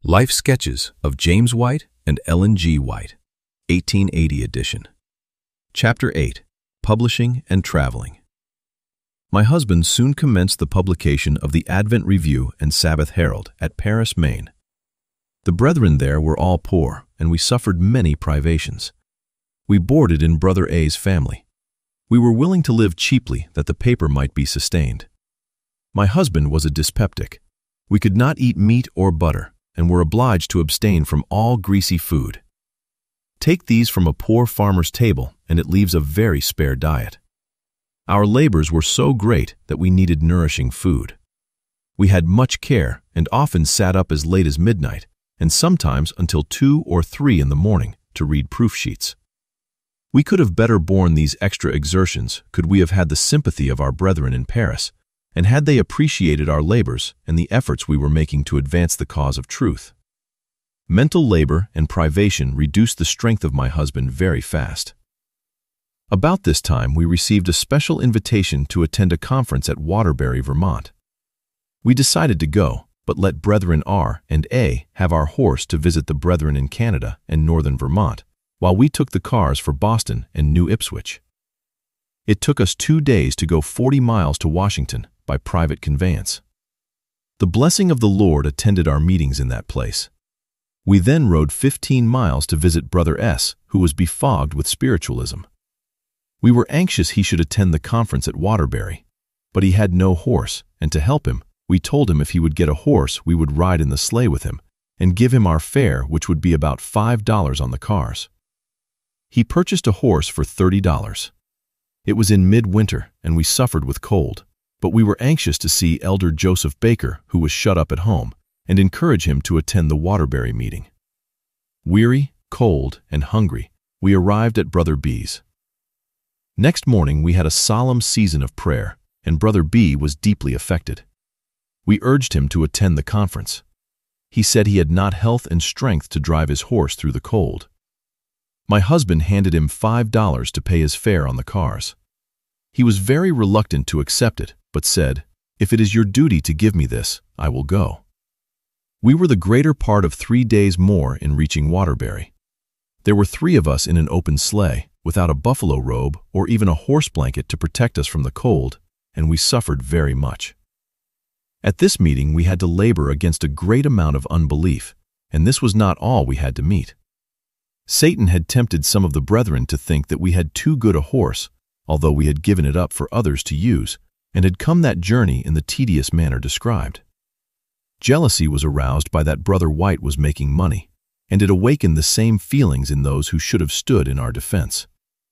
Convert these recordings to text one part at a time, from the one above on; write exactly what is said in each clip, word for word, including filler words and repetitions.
Life Sketches of James White and Ellen G. White, eighteen eighty edition. Chapter eight. Publishing and Traveling. My husband soon commenced the publication of the Advent Review and Sabbath Herald at Paris, Maine. The brethren there were all poor, and we suffered many privations. We boarded in Brother A's family. We were willing to live cheaply that the paper might be sustained. My husband was a dyspeptic. We could not eat meat or butter, and were obliged to abstain from all greasy food. Take these from a poor farmer's table, and it leaves a very spare diet. Our labors were so great that we needed nourishing food. We had much care and often sat up as late as midnight, and sometimes until two or three in the morning to read proof sheets. We could have better borne these extra exertions could we have had the sympathy of our brethren in Paris, and had they appreciated our labors and the efforts we were making to advance the cause of truth. Mental labor and privation reduced the strength of my husband very fast. About this time we received a special invitation to attend a conference at Waterbury, Vermont. We decided to go, but let Brethren R and A have our horse to visit the brethren in Canada and northern Vermont, while we took the cars for Boston and New Ipswich. It took us two days to go forty miles to Washington by private conveyance. The blessing of the Lord attended our meetings in that place. We then rode fifteen miles to visit Brother S, who was befogged with spiritualism. We were anxious he should attend the conference at Waterbury, but he had no horse, and to help him, we told him if he would get a horse we would ride in the sleigh with him, and give him our fare, which would be about five dollars on the cars. He purchased a horse for thirty dollars. It was in midwinter, and we suffered with cold, but we were anxious to see Elder Joseph Baker, who was shut up at home, and encourage him to attend the Waterbury meeting. Weary, cold, and hungry, we arrived at Brother B's. Next morning we had a solemn season of prayer, and Brother B was deeply affected. We urged him to attend the conference. He said he had not health and strength to drive his horse through the cold. My husband handed him five dollars to pay his fare on the cars. He was very reluctant to accept it, but said, "If it is your duty to give me this, I will go." We were the greater part of three days more in reaching Waterbury. There were three of us in an open sleigh, without a buffalo robe or even a horse blanket to protect us from the cold, and we suffered very much. At this meeting we had to labor against a great amount of unbelief, and this was not all we had to meet. Satan had tempted some of the brethren to think that we had too good a horse, although we had given it up for others to use, and had come that journey in the tedious manner described. Jealousy was aroused by that Brother White was making money, and it awakened the same feelings in those who should have stood in our defense.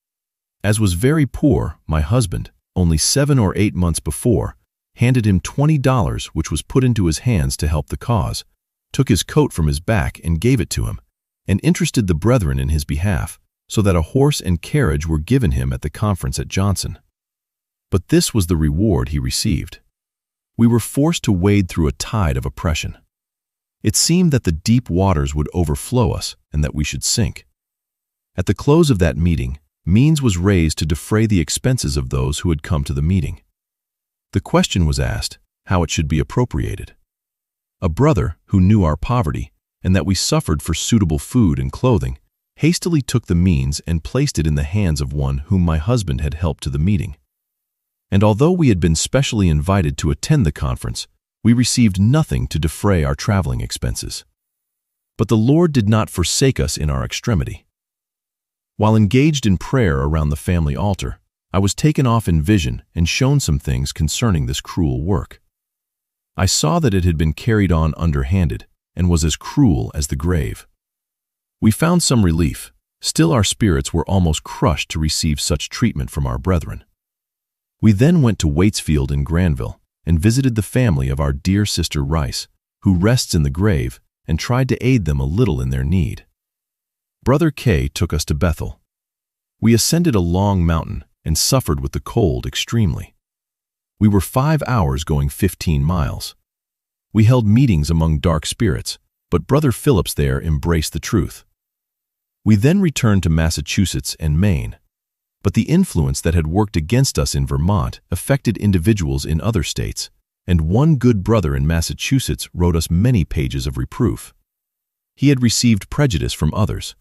As was very poor, my husband, only seven or eight months before, handed him twenty dollars which was put into his hands to help the cause, took his coat from his back and gave it to him, and interested the brethren in his behalf, so that a horse and carriage were given him at the conference at Johnson. But this was the reward he received. We were forced to wade through a tide of oppression. It seemed that the deep waters would overflow us and that we should sink. At the close of that meeting, means was raised to defray the expenses of those who had come to the meeting. The question was asked how it should be appropriated. A brother who knew our poverty and that we suffered for suitable food and clothing hastily took the means and placed it in the hands of one whom my husband had helped to the meeting. And although we had been specially invited to attend the conference, we received nothing to defray our traveling expenses. But the Lord did not forsake us in our extremity. While engaged in prayer around the family altar, I was taken off in vision and shown some things concerning this cruel work. I saw that it had been carried on underhanded and was as cruel as the grave. We found some relief, still our spirits were almost crushed to receive such treatment from our brethren. We then went to Waitsfield in Granville and visited the family of our dear sister Rice, who rests in the grave, and tried to aid them a little in their need. Brother K took us to Bethel. We ascended a long mountain and suffered with the cold extremely. We were five hours going fifteen miles. We held meetings among dark spirits, but Brother Phillips there embraced the truth. We then returned to Massachusetts and Maine, but the influence that had worked against us in Vermont affected individuals in other states, and one good brother in Massachusetts wrote us many pages of reproof. He had received prejudice from others.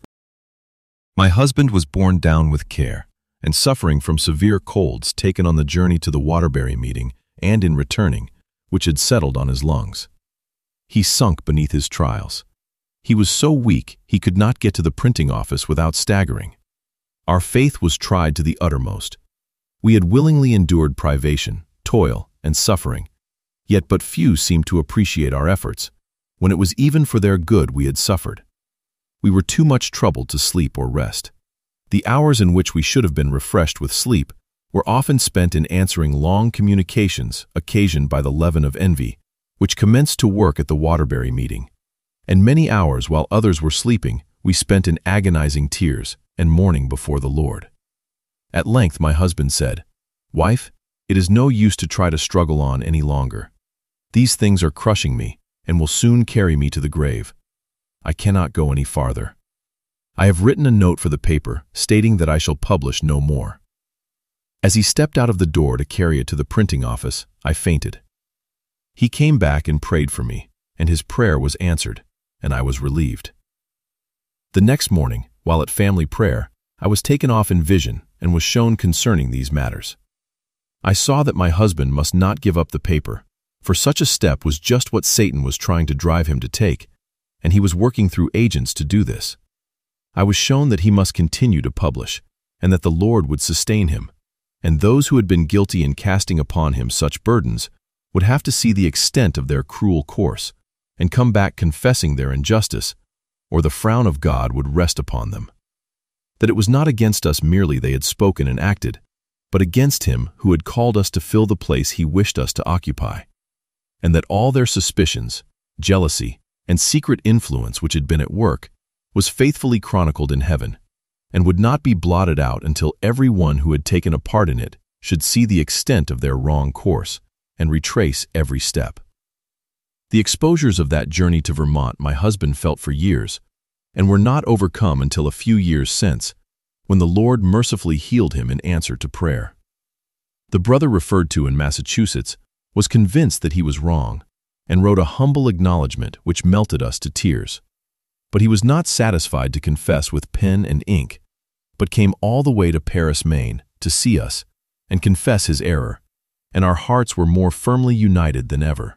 My husband was borne down with care and suffering from severe colds taken on the journey to the Waterbury meeting and in returning, which had settled on his lungs. He sunk beneath his trials. He was so weak he could not get to the printing office without staggering. Our faith was tried to the uttermost. We had willingly endured privation, toil, and suffering, yet but few seemed to appreciate our efforts, when it was even for their good we had suffered. We were too much troubled to sleep or rest. The hours in which we should have been refreshed with sleep were often spent in answering long communications occasioned by the leaven of envy, which commenced to work at the Waterbury meeting. And many hours while others were sleeping, we spent in agonizing tears and mourning before the Lord. At length my husband said, "Wife, it is no use to try to struggle on any longer. These things are crushing me and will soon carry me to the grave. I cannot go any farther. I have written a note for the paper stating that I shall publish no more." As he stepped out of the door to carry it to the printing office, I fainted. He came back and prayed for me, and his prayer was answered, and I was relieved. The next morning, while at family prayer, I was taken off in vision and was shown concerning these matters. I saw that my husband must not give up the paper, for such a step was just what Satan was trying to drive him to take, and he was working through agents to do this. I was shown that he must continue to publish, and that the Lord would sustain him, and those who had been guilty in casting upon him such burdens would have to see the extent of their cruel course, and come back confessing their injustice, or the frown of God would rest upon them. That it was not against us merely they had spoken and acted, but against him who had called us to fill the place he wished us to occupy, and that all their suspicions, jealousy, and secret influence which had been at work was faithfully chronicled in heaven, and would not be blotted out until every one who had taken a part in it should see the extent of their wrong course and retrace every step. The exposures of that journey to Vermont my husband felt for years, and were not overcome until a few years since, when the Lord mercifully healed him in answer to prayer. The brother referred to in Massachusetts was convinced that he was wrong, and wrote a humble acknowledgment which melted us to tears. But he was not satisfied to confess with pen and ink, but came all the way to Paris, Maine, to see us and confess his error, and our hearts were more firmly united than ever.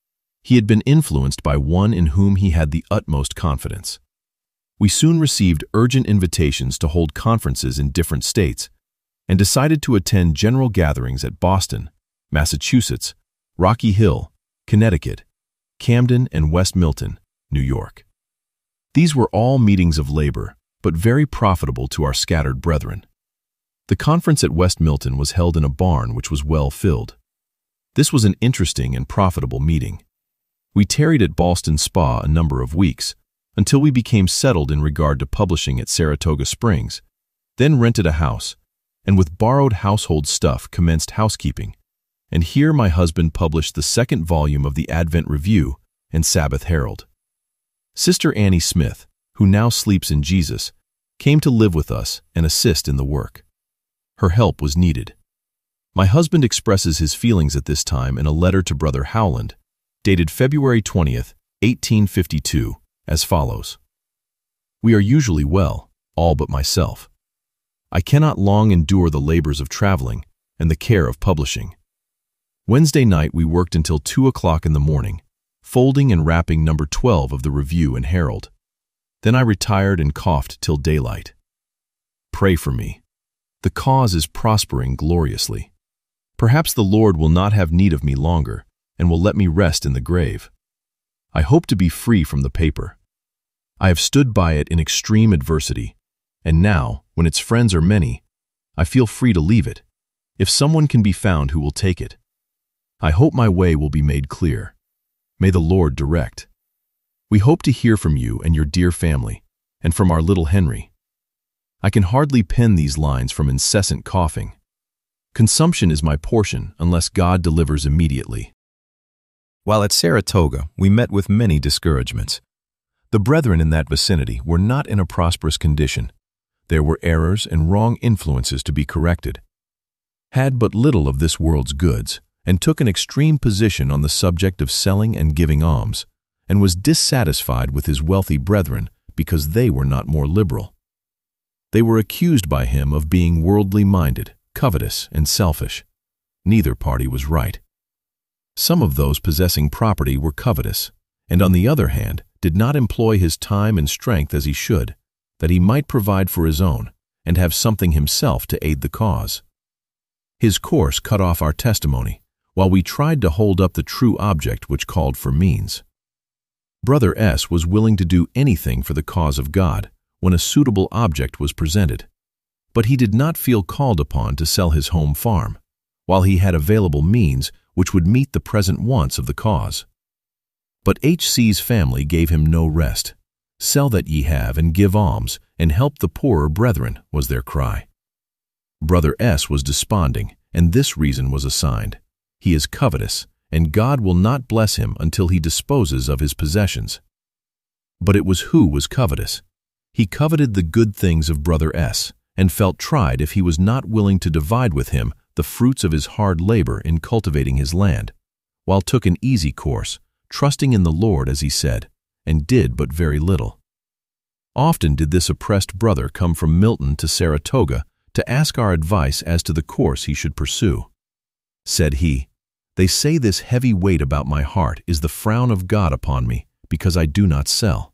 He had been influenced by one in whom he had the utmost confidence. We soon received urgent invitations to hold conferences in different states, and decided to attend general gatherings at Boston, Massachusetts, Rocky Hill, Connecticut, Camden, and West Milton, New York. These were all meetings of labor, but very profitable to our scattered brethren. The conference at West Milton was held in a barn which was well filled. This was an interesting and profitable meeting. We tarried at Ballston Spa a number of weeks, until we became settled in regard to publishing at Saratoga Springs, then rented a house, and with borrowed household stuff commenced housekeeping, and here my husband published the second volume of the Advent Review and Sabbath Herald. Sister Annie Smith, who now sleeps in Jesus, came to live with us and assist in the work. Her help was needed. My husband expresses his feelings at this time in a letter to Brother Howland, dated February twentieth, eighteen fifty-two, as follows. "We are usually well, all but myself. I cannot long endure the labors of traveling and the care of publishing. Wednesday night we worked until two o'clock in the morning, folding and wrapping number twelve of the Review and Herald. Then I retired and coughed till daylight. Pray for me. The cause is prospering gloriously. Perhaps the Lord will not have need of me longer, and will let me rest in the grave. I hope to be free from the paper. I have stood by it in extreme adversity, and now, when its friends are many, I feel free to leave it, if someone can be found who will take it. I hope my way will be made clear. May the Lord direct. We hope to hear from you and your dear family, and from our little Henry. I can hardly pen these lines from incessant coughing. Consumption is my portion unless God delivers immediately." While at Saratoga, we met with many discouragements. The brethren in that vicinity were not in a prosperous condition. There were errors and wrong influences to be corrected. Had but little of this world's goods, and took an extreme position on the subject of selling and giving alms, and was dissatisfied with his wealthy brethren because they were not more liberal. They were accused by him of being worldly-minded, covetous, and selfish. Neither party was right. Some of those possessing property were covetous, and on the other hand, did not employ his time and strength as he should, that he might provide for his own, and have something himself to aid the cause. His course cut off our testimony, while we tried to hold up the true object which called for means. Brother S. was willing to do anything for the cause of God when a suitable object was presented, but he did not feel called upon to sell his home farm, while he had available means which would meet the present wants of the cause. But H C's family gave him no rest. "Sell that ye have, and give alms, and help the poorer brethren," was their cry. Brother S. was desponding, and this reason was assigned: he is covetous, and God will not bless him until he disposes of his possessions. But it was who was covetous. He coveted the good things of Brother S., and felt tried if he was not willing to divide with him the fruits of his hard labor in cultivating his land, while took an easy course, trusting in the Lord, as he said, and did but very little. Often did this oppressed brother come from Milton to Saratoga to ask our advice as to the course he should pursue. Said he, "They say this heavy weight about my heart is the frown of God upon me, because I do not sell."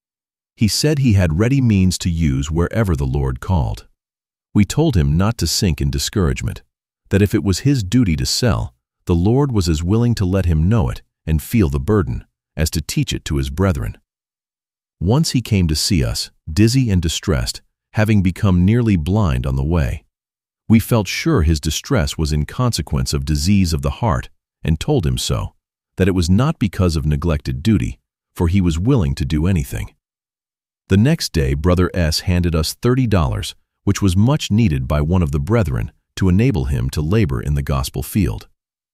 He said he had ready means to use wherever the Lord called. We told him not to sink in discouragement, that if it was his duty to sell, the Lord was as willing to let him know it and feel the burden, as to teach it to his brethren. Once he came to see us, dizzy and distressed, having become nearly blind on the way. We felt sure his distress was in consequence of disease of the heart, and told him so, that it was not because of neglected duty, for he was willing to do anything. The next day Brother S. handed us thirty dollars, which was much needed by one of the brethren to enable him to labor in the gospel field.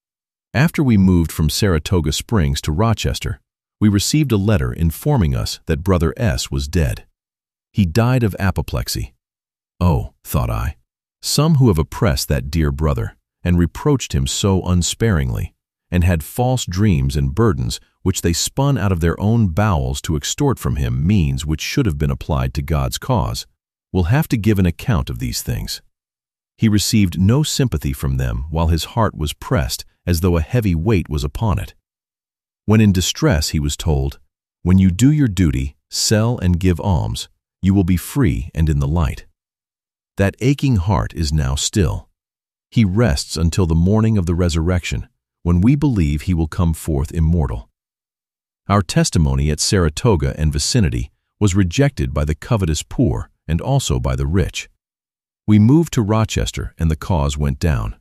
After we moved from Saratoga Springs to Rochester, we received a letter informing us that Brother S. was dead. He died of apoplexy. Oh, thought I, some who have oppressed that dear brother, and reproached him so unsparingly, and had false dreams and burdens which they spun out of their own bowels to extort from him means which should have been applied to God's cause, will have to give an account of these things. He received no sympathy from them while his heart was pressed as though a heavy weight was upon it. When in distress he was told, "When you do your duty, sell and give alms, you will be free and in the light." That aching heart is now still. He rests until the morning of the resurrection, when we believe he will come forth immortal. Our testimony at Saratoga and vicinity was rejected by the covetous poor and also by the rich. We moved to Rochester and the cause went down.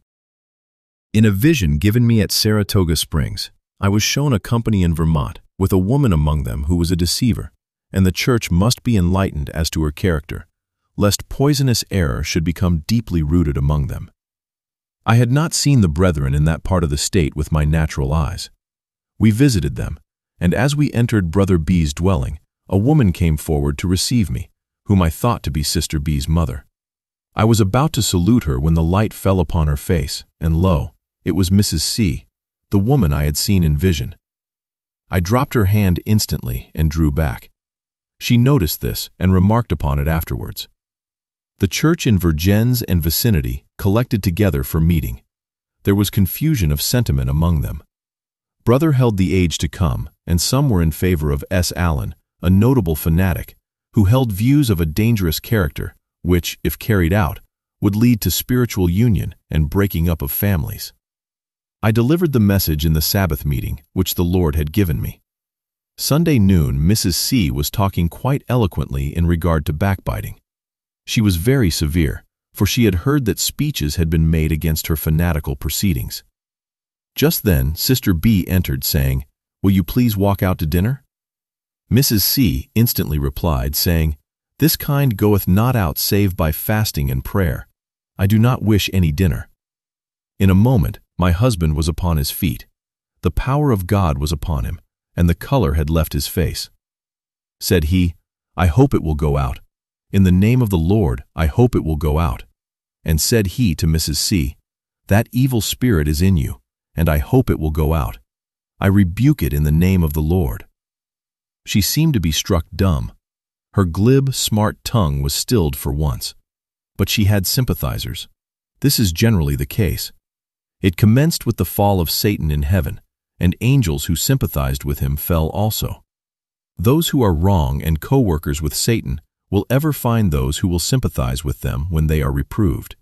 In a vision given me at Saratoga Springs, I was shown a company in Vermont with a woman among them who was a deceiver, and the church must be enlightened as to her character, lest poisonous error should become deeply rooted among them. I had not seen the brethren in that part of the state with my natural eyes. We visited them, and as we entered Brother B's dwelling, a woman came forward to receive me, whom I thought to be Sister B's mother. I was about to salute her when the light fell upon her face, and lo, it was Missus C., the woman I had seen in vision. I dropped her hand instantly and drew back. She noticed this and remarked upon it afterwards. The church in Vergennes and vicinity collected together for meeting. There was confusion of sentiment among them. Brother held the age to come, and some were in favor of S. Allen, a notable fanatic, who held views of a dangerous character, which, if carried out, would lead to spiritual union and breaking up of families. I delivered the message in the Sabbath meeting which the Lord had given me. Sunday noon, Missus C. was talking quite eloquently in regard to backbiting. She was very severe, for she had heard that speeches had been made against her fanatical proceedings. Just then, Sister B. entered, saying, "Will you please walk out to dinner?" Missus C. instantly replied, saying, "This kind goeth not out save by fasting and prayer. I do not wish any dinner." In a moment, my husband was upon his feet. The power of God was upon him, and the color had left his face. Said he, "I hope it will go out. In the name of the Lord, I hope it will go out." And said he to Missus C., "That evil spirit is in you, and I hope it will go out. I rebuke it in the name of the Lord." She seemed to be struck dumb. Her glib, smart tongue was stilled for once. But she had sympathizers. This is generally the case. It commenced with the fall of Satan in heaven, and angels who sympathized with him fell also. Those who are wrong and co-workers with Satan will ever find those who will sympathize with them when they are reproved.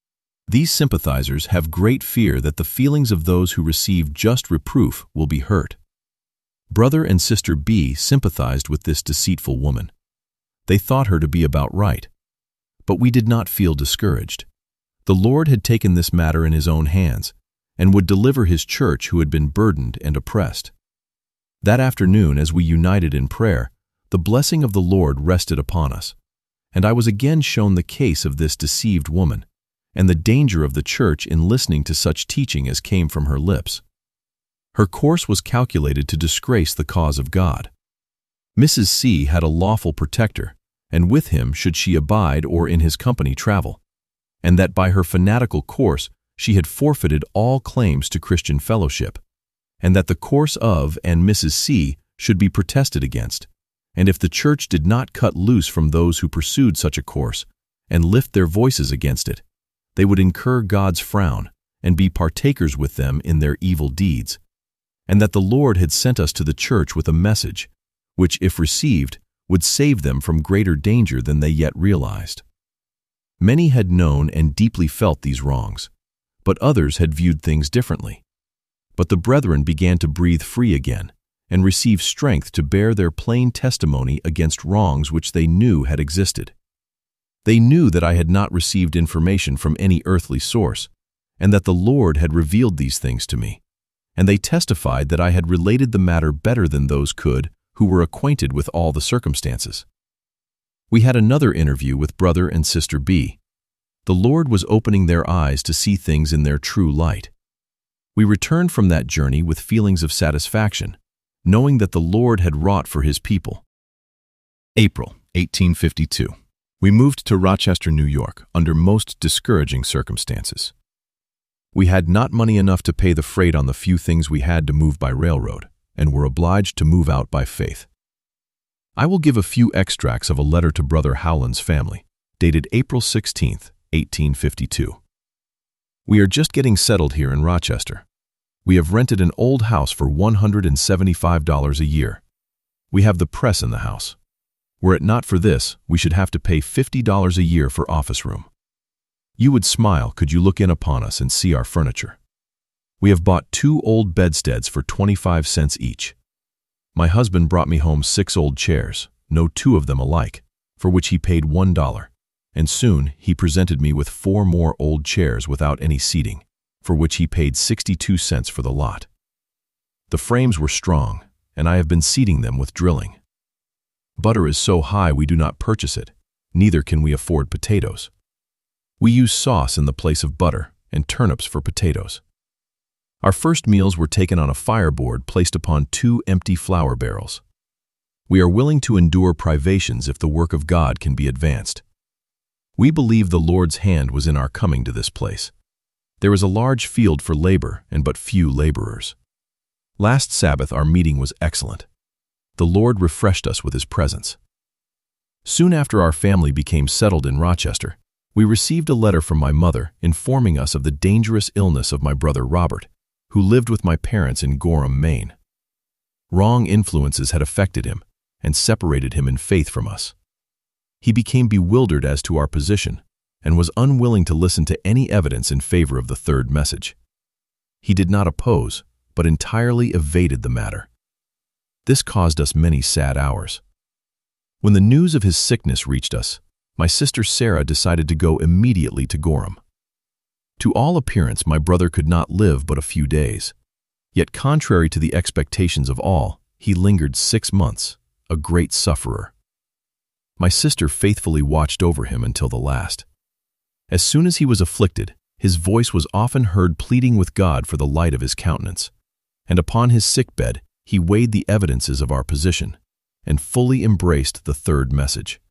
These sympathizers have great fear that the feelings of those who receive just reproof will be hurt. Brother and Sister B sympathized with this deceitful woman. They thought her to be about right. But we did not feel discouraged. The Lord had taken this matter in His own hands and would deliver His church who had been burdened and oppressed. That afternoon, as we united in prayer, the blessing of the Lord rested upon us, and I was again shown the case of this deceived woman and the danger of the church in listening to such teaching as came from her lips. Her course was calculated to disgrace the cause of God. Missus C had a lawful protector, and with him should she abide or in his company travel, and that by her fanatical course she had forfeited all claims to Christian fellowship, and that the course of and Missus C should be protested against, and if the church did not cut loose from those who pursued such a course and lift their voices against it, they would incur God's frown and be partakers with them in their evil deeds, and that the Lord had sent us to the church with a message, which, if received, would save them from greater danger than they yet realized. Many had known and deeply felt these wrongs, but others had viewed things differently. But the brethren began to breathe free again and receive strength to bear their plain testimony against wrongs which they knew had existed. They knew that I had not received information from any earthly source, and that the Lord had revealed these things to me, and they testified that I had related the matter better than those could who were acquainted with all the circumstances. We had another interview with Brother and Sister B. The Lord was opening their eyes to see things in their true light. We returned from that journey with feelings of satisfaction, knowing that the Lord had wrought for His people. April eighteen fifty-two. We moved to Rochester, New York, under most discouraging circumstances. We had not money enough to pay the freight on the few things we had to move by railroad, and were obliged to move out by faith. I will give a few extracts of a letter to Brother Howland's family, dated April sixteenth, eighteen fifty-two. We are just getting settled here in Rochester. We have rented an old house for one hundred seventy-five dollars a year. We have the press in the house. Were it not for this, we should have to pay fifty dollars a year for office room. You would smile could you look in upon us and see our furniture. We have bought two old bedsteads for twenty-five cents each. My husband brought me home six old chairs, no two of them alike, for which he paid one dollar, and soon he presented me with four more old chairs without any seating, for which he paid sixty-two cents for the lot. The frames were strong, and I have been seating them with drilling. Butter is so high we do not purchase it, neither can we afford potatoes. We use sauce in the place of butter and turnips for potatoes. Our first meals were taken on a fireboard placed upon two empty flour barrels. We are willing to endure privations if the work of God can be advanced. We believe the Lord's hand was in our coming to this place. There is a large field for labor and but few laborers. Last Sabbath our meeting was excellent. The Lord refreshed us with His presence. Soon after our family became settled in Rochester, we received a letter from my mother informing us of the dangerous illness of my brother Robert, who lived with my parents in Gorham, Maine. Wrong influences had affected him and separated him in faith from us. He became bewildered as to our position and was unwilling to listen to any evidence in favor of the third message. He did not oppose, but entirely evaded the matter. This caused us many sad hours. When the news of his sickness reached us, my sister Sarah decided to go immediately to Gorham. To all appearance, my brother could not live but a few days. Yet contrary to the expectations of all, he lingered six months, a great sufferer. My sister faithfully watched over him until the last. As soon as he was afflicted, his voice was often heard pleading with God for the light of his countenance, and upon his sickbed he weighed the evidences of our position and fully embraced the third message.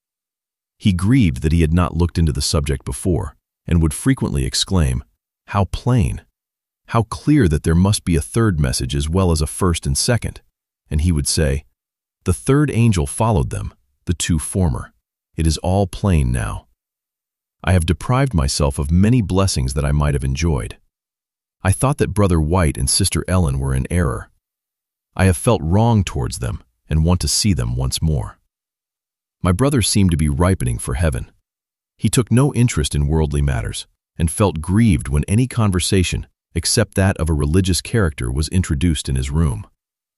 He grieved that he had not looked into the subject before, and would frequently exclaim, "How plain! How clear that there must be a third message as well as a first and second," and he would say, The third angel followed them, the two former. It is all plain now. I have deprived myself of many blessings that I might have enjoyed. I thought that Brother White and Sister Ellen were in error. I have felt wrong towards them and want to see them once more. My brother seemed to be ripening for heaven. He took no interest in worldly matters and felt grieved when any conversation, except that of a religious character, was introduced in his room.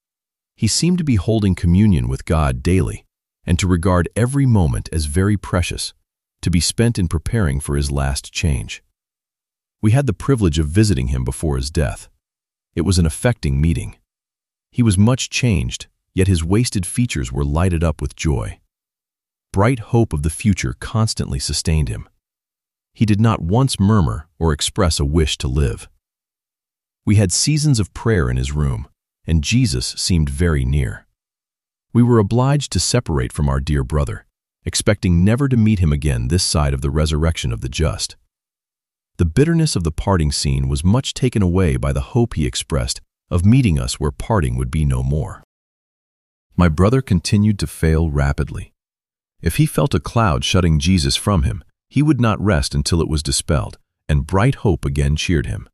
He seemed to be holding communion with God daily and to regard every moment as very precious, to be spent in preparing for his last change. We had the privilege of visiting him before his death. It was an affecting meeting. He was much changed, yet his wasted features were lighted up with joy. Bright hope of the future constantly sustained him. He did not once murmur or express a wish to live. We had seasons of prayer in his room, and Jesus seemed very near. We were obliged to separate from our dear brother, expecting never to meet him again this side of the resurrection of the just. The bitterness of the parting scene was much taken away by the hope he expressed of meeting us where parting would be no more. My brother continued to fail rapidly. If he felt a cloud shutting Jesus from him, he would not rest until it was dispelled, and bright hope again cheered him.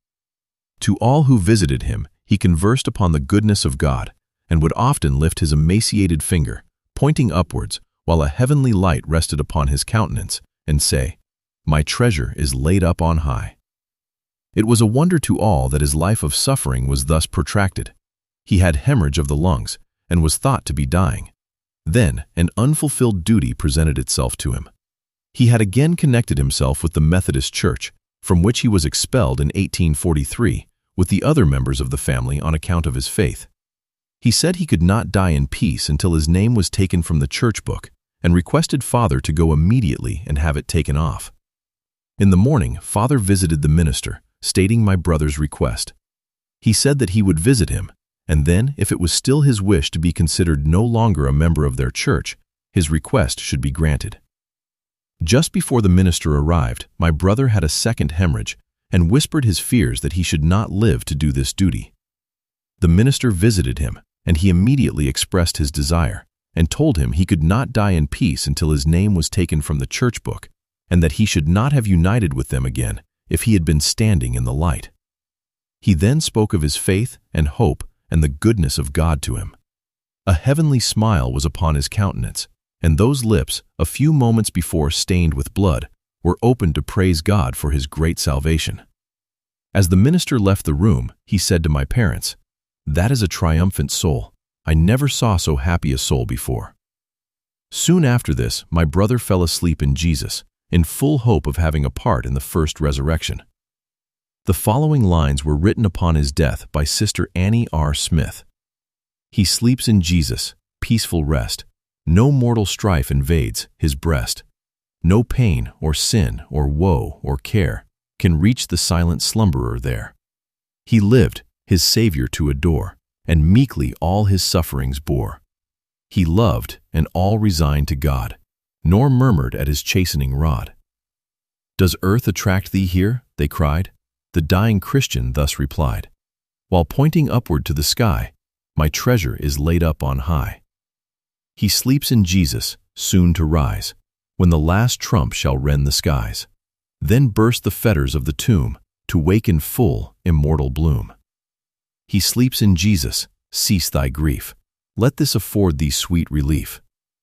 To all who visited him, he conversed upon the goodness of God, and would often lift his emaciated finger, pointing upwards, while a heavenly light rested upon his countenance, and say, "My treasure is laid up on high." It was a wonder to all that his life of suffering was thus protracted. He had hemorrhage of the lungs, and was thought to be dying. Then an unfulfilled duty presented itself to him. He had again connected himself with the Methodist Church, from which he was expelled in eighteen forty-three, with the other members of the family on account of his faith. He said he could not die in peace until his name was taken from the church book, and requested Father to go immediately and have it taken off. In the morning, Father visited the minister, stating my brother's request. He said that he would visit him, and then, if it was still his wish to be considered no longer a member of their church, his request should be granted. Just before the minister arrived, my brother had a second hemorrhage and whispered his fears that he should not live to do this duty. The minister visited him, and he immediately expressed his desire and told him he could not die in peace until his name was taken from the church book, and that he should not have united with them again if he had been standing in the light. He then spoke of his faith and hope and the goodness of God to him. A heavenly smile was upon his countenance, and those lips, a few moments before stained with blood, were opened to praise God for his great salvation. As the minister left the room, he said to my parents, "That is a triumphant soul. I never saw so happy a soul before." Soon after this, my brother fell asleep in Jesus, in full hope of having a part in the first resurrection. The following lines were written upon his death by Sister Annie R. Smith. "He sleeps in Jesus, peaceful rest. No mortal strife invades his breast. No pain or sin or woe or care can reach the silent slumberer there. He lived, his Savior to adore, and meekly all his sufferings bore. He loved, and all resigned to God, nor murmured at his chastening rod." "Does earth attract thee here?" they cried. The dying Christian thus replied, while pointing upward to the sky, "My treasure is laid up on high." He sleeps in Jesus, soon to rise, when the last trump shall rend the skies. Then burst the fetters of the tomb, to wake in full, immortal bloom. He sleeps in Jesus, cease thy grief. Let this afford thee sweet relief.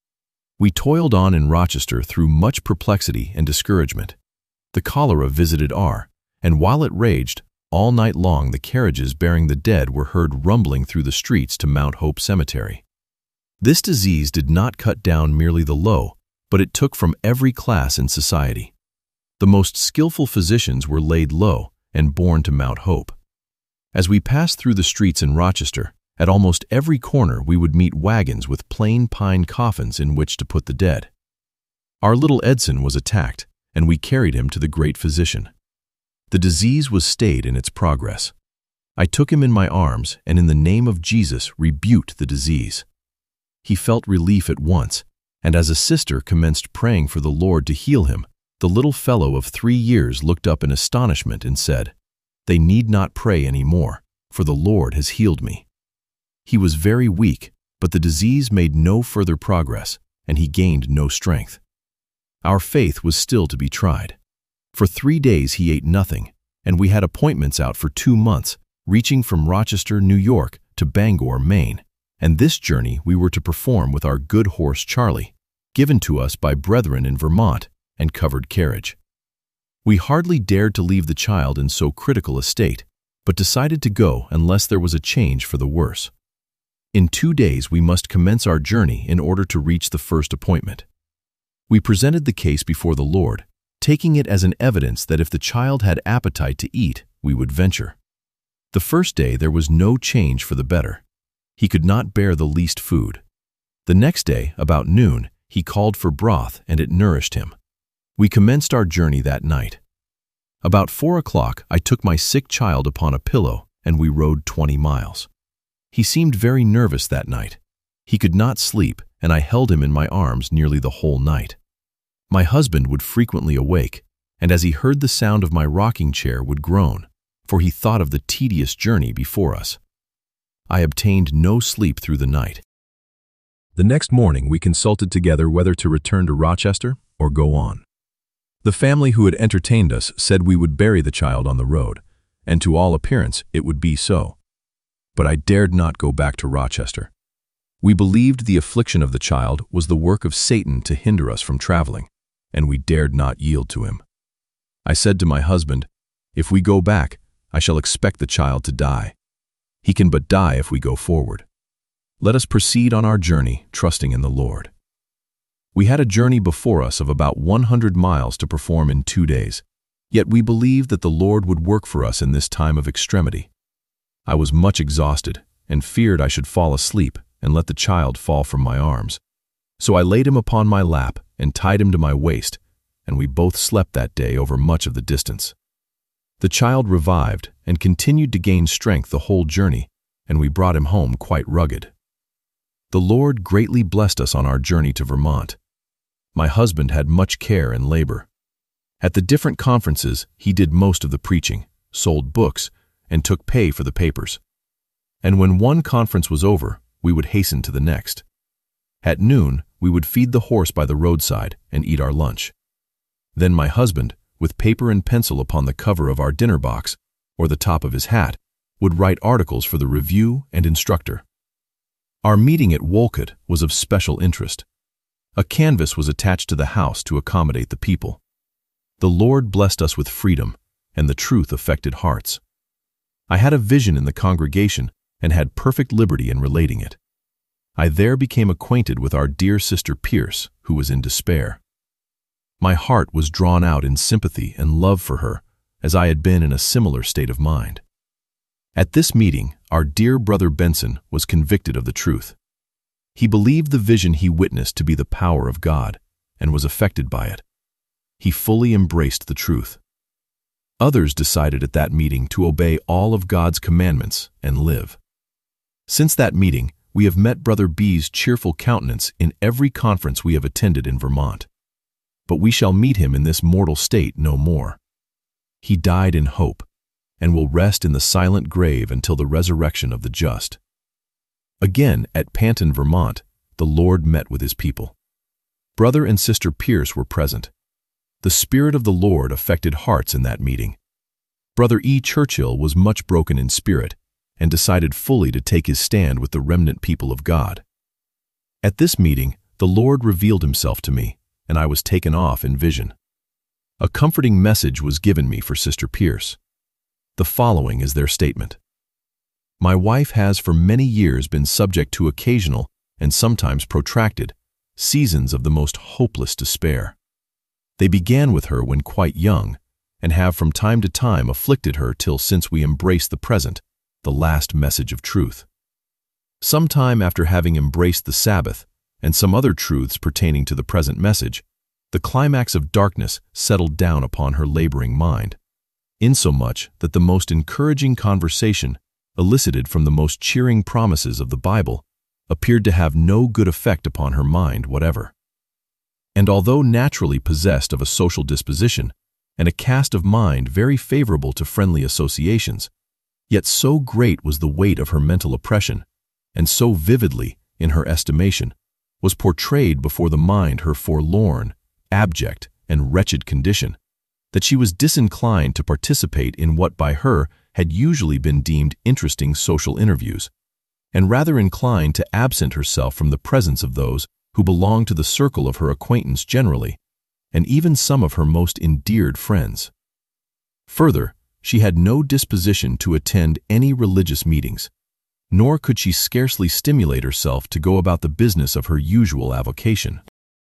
We toiled on in Rochester through much perplexity and discouragement. The cholera visited R, and while it raged, all night long the carriages bearing the dead were heard rumbling through the streets to Mount Hope Cemetery. This disease did not cut down merely the low, but it took from every class in society. The most skillful physicians were laid low and borne to Mount Hope. As we passed through the streets in Rochester, at almost every corner we would meet wagons with plain pine coffins in which to put the dead. Our little Edson was attacked, and we carried him to the great physician. The disease was stayed in its progress. I took him in my arms and in the name of Jesus rebuked the disease. He felt relief at once, and as a sister commenced praying for the Lord to heal him, the little fellow of three years looked up in astonishment and said, "They need not pray any more, for the Lord has healed me." He was very weak, but the disease made no further progress, and he gained no strength. Our faith was still to be tried. For three days he ate nothing, and we had appointments out for two months, reaching from Rochester, New York, to Bangor, Maine, and this journey we were to perform with our good horse Charlie, given to us by brethren in Vermont, and covered carriage. We hardly dared to leave the child in so critical a state, but decided to go unless there was a change for the worse. In two days we must commence our journey in order to reach the first appointment. We presented the case before the Lord, taking it as an evidence that if the child had appetite to eat, we would venture. The first day there was no change for the better. He could not bear the least food. The next day, about noon, he called for broth, and it nourished him. We commenced our journey that night. About four o'clock, I took my sick child upon a pillow, and we rode twenty miles. He seemed very nervous that night. He could not sleep, and I held him in my arms nearly the whole night. My husband would frequently awake, and as he heard the sound of my rocking chair would groan, for he thought of the tedious journey before us. I obtained no sleep through the night. The next morning we consulted together whether to return to Rochester or go on. The family who had entertained us said we would bury the child on the road, and to all appearance it would be so. But I dared not go back to Rochester. We believed the affliction of the child was the work of Satan to hinder us from traveling, and we dared not yield to him. I said to my husband, "If we go back, I shall expect the child to die. He can but die if we go forward. Let us proceed on our journey, trusting in the Lord." We had a journey before us of about one hundred miles to perform in two days, yet we believed that the Lord would work for us in this time of extremity. I was much exhausted and feared I should fall asleep and let the child fall from my arms. So I laid him upon my lap and tied him to my waist, and we both slept that day over much of the distance. The child revived and continued to gain strength the whole journey, and we brought him home quite rugged. The Lord greatly blessed us on our journey to Vermont. My husband had much care and labor. At the different conferences, he did most of the preaching, sold books, and took pay for the papers. And when one conference was over, we would hasten to the next. At noon, we would feed the horse by the roadside and eat our lunch. Then my husband, with paper and pencil upon the cover of our dinner box, or the top of his hat, would write articles for the Review and Instructor. Our meeting at Wolcott was of special interest. A canvas was attached to the house to accommodate the people. The Lord blessed us with freedom, and the truth affected hearts. I had a vision in the congregation and had perfect liberty in relating it. I there became acquainted with our dear sister Pierce, who was in despair. My heart was drawn out in sympathy and love for her, as I had been in a similar state of mind. At this meeting, our dear brother Benson was convicted of the truth. He believed the vision he witnessed to be the power of God, and was affected by it. He fully embraced the truth. Others decided at that meeting to obey all of God's commandments and live. Since that meeting, we have met Brother B's cheerful countenance in every conference we have attended in Vermont. But we shall meet him in this mortal state no more. He died in hope, and will rest in the silent grave until the resurrection of the just. Again, at Panton, Vermont, the Lord met with his people. Brother and Sister Pierce were present. The Spirit of the Lord affected hearts in that meeting. Brother E. Churchill was much broken in spirit and decided fully to take his stand with the remnant people of God. At this meeting, the Lord revealed himself to me, and I was taken off in vision. A comforting message was given me for Sister Pierce. The following is their statement. My wife has for many years been subject to occasional, and sometimes protracted, seasons of the most hopeless despair. They began with her when quite young, and have from time to time afflicted her till since we embraced the present, the last message of truth. Some time after having embraced the Sabbath, and some other truths pertaining to the present message, the climax of darkness settled down upon her laboring mind, insomuch that the most encouraging conversation, elicited from the most cheering promises of the Bible, appeared to have no good effect upon her mind whatever. And although naturally possessed of a social disposition, and a cast of mind very favorable to friendly associations, yet so great was the weight of her mental oppression, and so vividly, in her estimation, was portrayed before the mind her forlorn, abject, and wretched condition, that she was disinclined to participate in what by her had usually been deemed interesting social interviews, and rather inclined to absent herself from the presence of those who belonged to the circle of her acquaintance generally, and even some of her most endeared friends. Further, she had no disposition to attend any religious meetings, nor could she scarcely stimulate herself to go about the business of her usual avocation.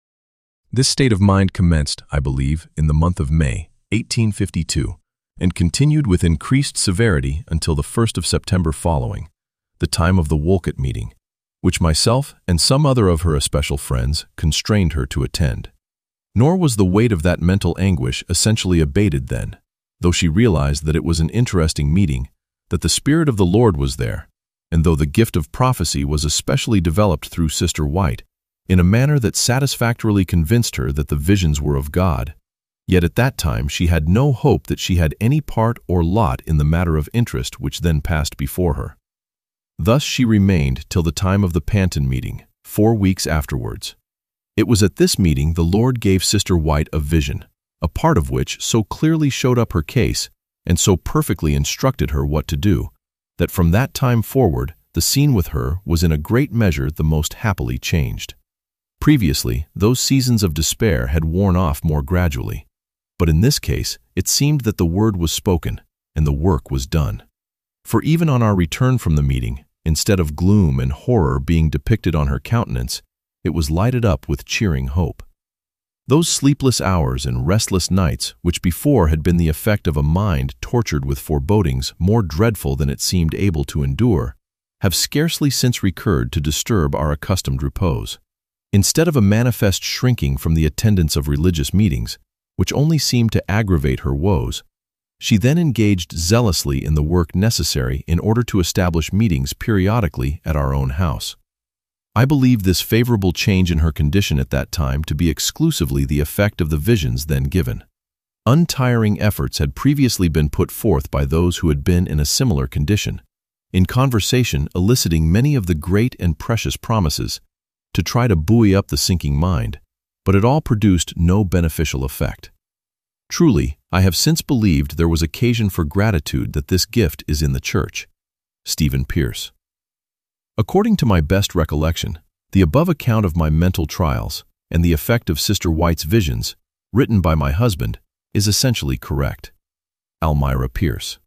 This state of mind commenced, I believe, in the month of May, eighteen fifty-two, and continued with increased severity until the first of September following, the time of the Wolcott meeting, which myself and some other of her especial friends constrained her to attend. Nor was the weight of that mental anguish essentially abated then, though she realized that it was an interesting meeting, that the Spirit of the Lord was there, and though the gift of prophecy was especially developed through Sister White, in a manner that satisfactorily convinced her that the visions were of God, yet at that time she had no hope that she had any part or lot in the matter of interest which then passed before her. Thus she remained till the time of the Panton meeting, four weeks afterwards. It was at this meeting the Lord gave Sister White a vision, a part of which so clearly showed up her case and so perfectly instructed her what to do, that from that time forward the scene with her was in a great measure the most happily changed. Previously, those seasons of despair had worn off more gradually, but in this case it seemed that the word was spoken and the work was done. For even on our return from the meeting, instead of gloom and horror being depicted on her countenance, it was lighted up with cheering hope. Those sleepless hours and restless nights, which before had been the effect of a mind tortured with forebodings more dreadful than it seemed able to endure, have scarcely since recurred to disturb our accustomed repose. Instead of a manifest shrinking from the attendance of religious meetings, which only seemed to aggravate her woes, she then engaged zealously in the work necessary in order to establish meetings periodically at our own house. I believe this favorable change in her condition at that time to be exclusively the effect of the visions then given. Untiring efforts had previously been put forth by those who had been in a similar condition, in conversation eliciting many of the great and precious promises, to try to buoy up the sinking mind, but it all produced no beneficial effect. Truly, I have since believed there was occasion for gratitude that this gift is in the Church. Stephen Pierce. According to my best recollection, the above account of my mental trials and the effect of Sister White's visions, written by my husband, is essentially correct. Almira Pierce.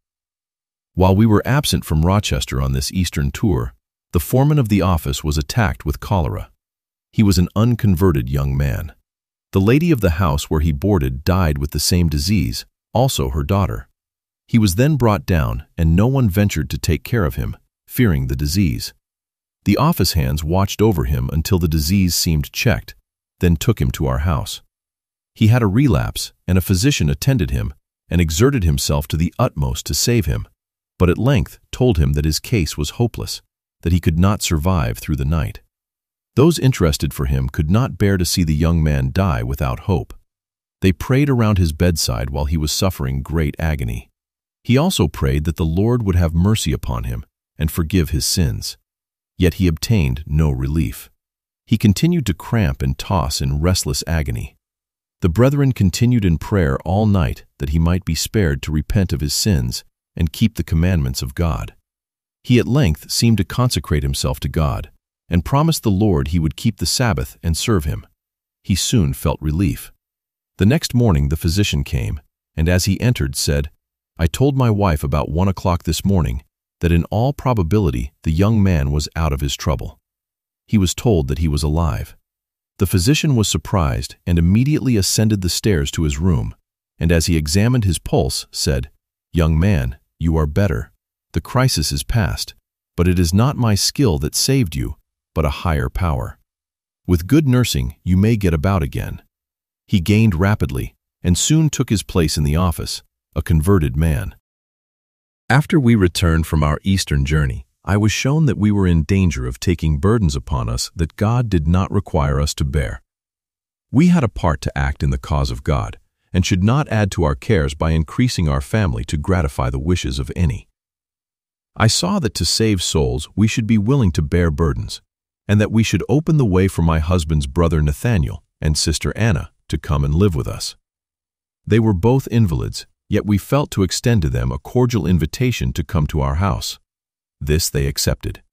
While we were absent from Rochester on this Eastern tour, the foreman of the office was attacked with cholera. He was an unconverted young man. The lady of the house where he boarded died with the same disease, also her daughter. He was then brought down, and no one ventured to take care of him, fearing the disease. The office hands watched over him until the disease seemed checked, then took him to our house. He had a relapse, and a physician attended him and exerted himself to the utmost to save him, but at length told him that his case was hopeless, that he could not survive through the night. Those interested for him could not bear to see the young man die without hope. They prayed around his bedside while he was suffering great agony. He also prayed that the Lord would have mercy upon him and forgive his sins. Yet he obtained no relief. He continued to cramp and toss in restless agony. The brethren continued in prayer all night that he might be spared to repent of his sins and keep the commandments of God. He at length seemed to consecrate himself to God, and promised the Lord he would keep the Sabbath and serve him. He soon felt relief. The next morning the physician came, and as he entered said, "I told my wife about one o'clock this morning that in all probability the young man was out of his trouble." He was told that he was alive. The physician was surprised and immediately ascended the stairs to his room, and as he examined his pulse, said, "Young man, you are better. The crisis is past, but it is not my skill that saved you, but a higher power. With good nursing, you may get about again." He gained rapidly, and soon took his place in the office, a converted man. After we returned from our Eastern journey, I was shown that we were in danger of taking burdens upon us that God did not require us to bear. We had a part to act in the cause of God, and should not add to our cares by increasing our family to gratify the wishes of any. I saw that to save souls we should be willing to bear burdens, and that we should open the way for my husband's brother Nathaniel and sister Anna to come and live with us. They were both invalids, yet we felt to extend to them a cordial invitation to come to our house. This they accepted.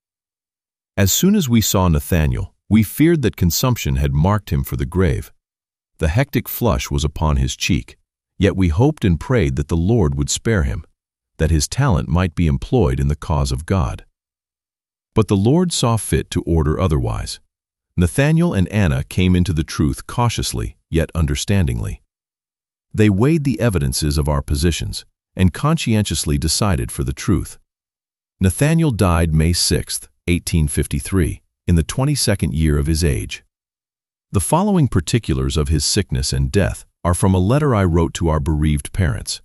As soon as we saw Nathaniel, we feared that consumption had marked him for the grave. The hectic flush was upon his cheek, yet we hoped and prayed that the Lord would spare him, that his talent might be employed in the cause of God. But the Lord saw fit to order otherwise. Nathaniel and Anna came into the truth cautiously, yet understandingly. They weighed the evidences of our positions and conscientiously decided for the truth. Nathaniel died May sixth, eighteen fifty-three, in the twenty-second year of his age. The following particulars of his sickness and death are from a letter I wrote to our bereaved parents.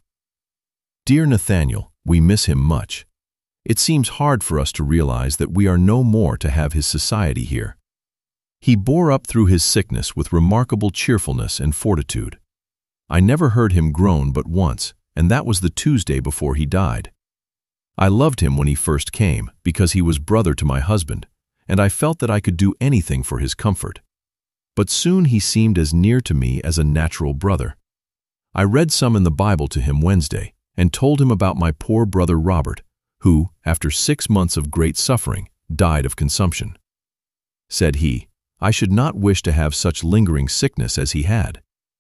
Dear Nathaniel, we miss him much. It seems hard for us to realize that we are no more to have his society here. He bore up through his sickness with remarkable cheerfulness and fortitude. I never heard him groan but once, and that was the Tuesday before he died. I loved him when he first came, because he was brother to my husband, and I felt that I could do anything for his comfort. But soon he seemed as near to me as a natural brother. I read some in the Bible to him Wednesday, and told him about my poor brother Robert, who, after six months of great suffering, died of consumption. Said he, I should not wish to have such lingering sickness as he had.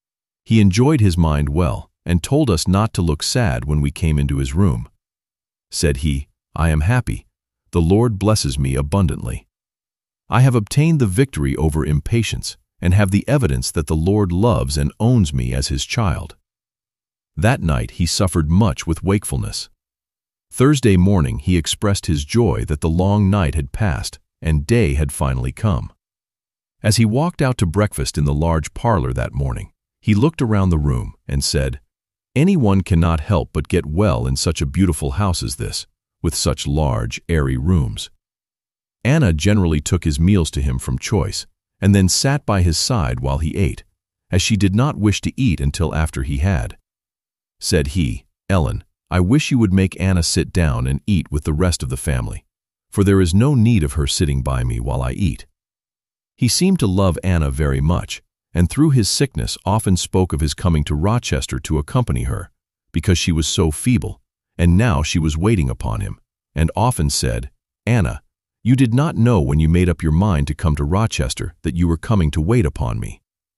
He enjoyed his mind well, and told us not to look sad when we came into his room. Said he, I am happy. The Lord blesses me abundantly. I have obtained the victory over impatience, and have the evidence that the Lord loves and owns me as his child. That night he suffered much with wakefulness. Thursday morning he expressed his joy that the long night had passed and day had finally come. As he walked out to breakfast in the large parlor that morning, he looked around the room and said, Anyone cannot help but get well in such a beautiful house as this, with such large, airy rooms. Anna generally took his meals to him from choice, and then sat by his side while he ate, as she did not wish to eat until after he had. Said he, Ellen, I wish you would make Anna sit down and eat with the rest of the family, for there is no need of her sitting by me while I eat. He seemed to love Anna very much, and through his sickness often spoke of his coming to Rochester to accompany her, because she was so feeble, and now she was waiting upon him, and often said, Anna, you did not know when you made up your mind to come to Rochester that you were coming to wait upon me.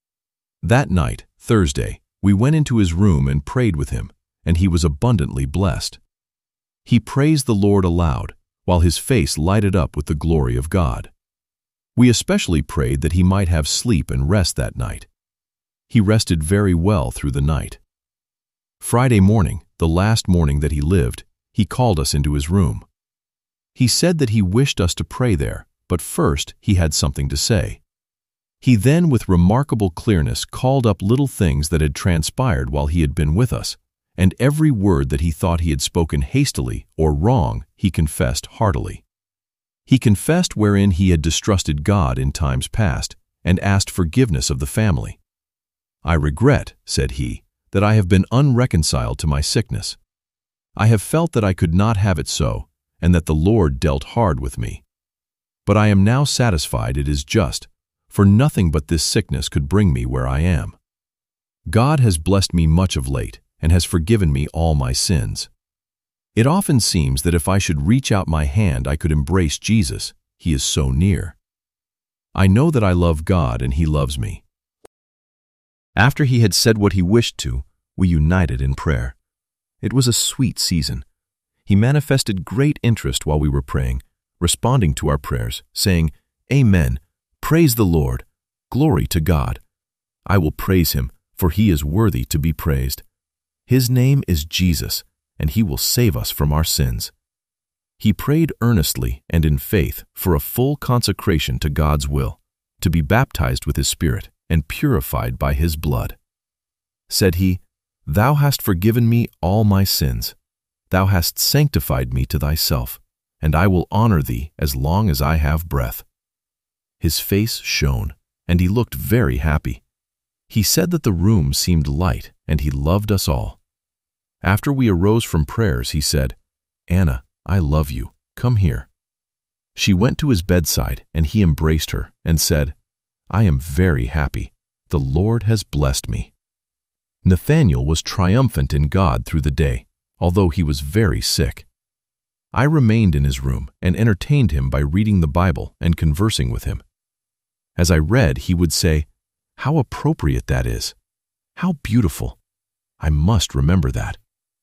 That night, Thursday, we went into his room and prayed with him, and he was abundantly blessed. He praised the Lord aloud, while his face lighted up with the glory of God. We especially prayed that he might have sleep and rest that night. He rested very well through the night. Friday morning, the last morning that he lived, he called us into his room. He said that he wished us to pray there, but first he had something to say. He then, with remarkable clearness, called up little things that had transpired while he had been with us, and every word that he thought he had spoken hastily or wrong he confessed heartily. He confessed wherein he had distrusted God in times past, and asked forgiveness of the family. I regret, said he, that I have been unreconciled to my sickness. I have felt that I could not have it so, and that the Lord dealt hard with me. But I am now satisfied it is just, for nothing but this sickness could bring me where I am. God has blessed me much of late, and has forgiven me all my sins. It often seems that if I should reach out my hand I could embrace Jesus, he is so near. I know that I love God and he loves me. After he had said what he wished to, we united in prayer. It was a sweet season. He manifested great interest while we were praying, responding to our prayers, saying, Amen, praise the Lord, glory to God. I will praise him, for he is worthy to be praised. His name is Jesus, and he will save us from our sins. He prayed earnestly and in faith for a full consecration to God's will, to be baptized with his Spirit and purified by his blood. Said he, Thou hast forgiven me all my sins. Thou hast sanctified me to thyself, and I will honor thee as long as I have breath. His face shone, and he looked very happy. He said that the room seemed light, and he loved us all. After we arose from prayers, he said, Anna, I love you. Come here. She went to his bedside, and he embraced her and said, "I am very happy. The Lord has blessed me." Nathanael was triumphant in God through the day, although he was very sick. I remained in his room and entertained him by reading the Bible and conversing with him. As I read, he would say, "How appropriate that is! How beautiful! I must remember that."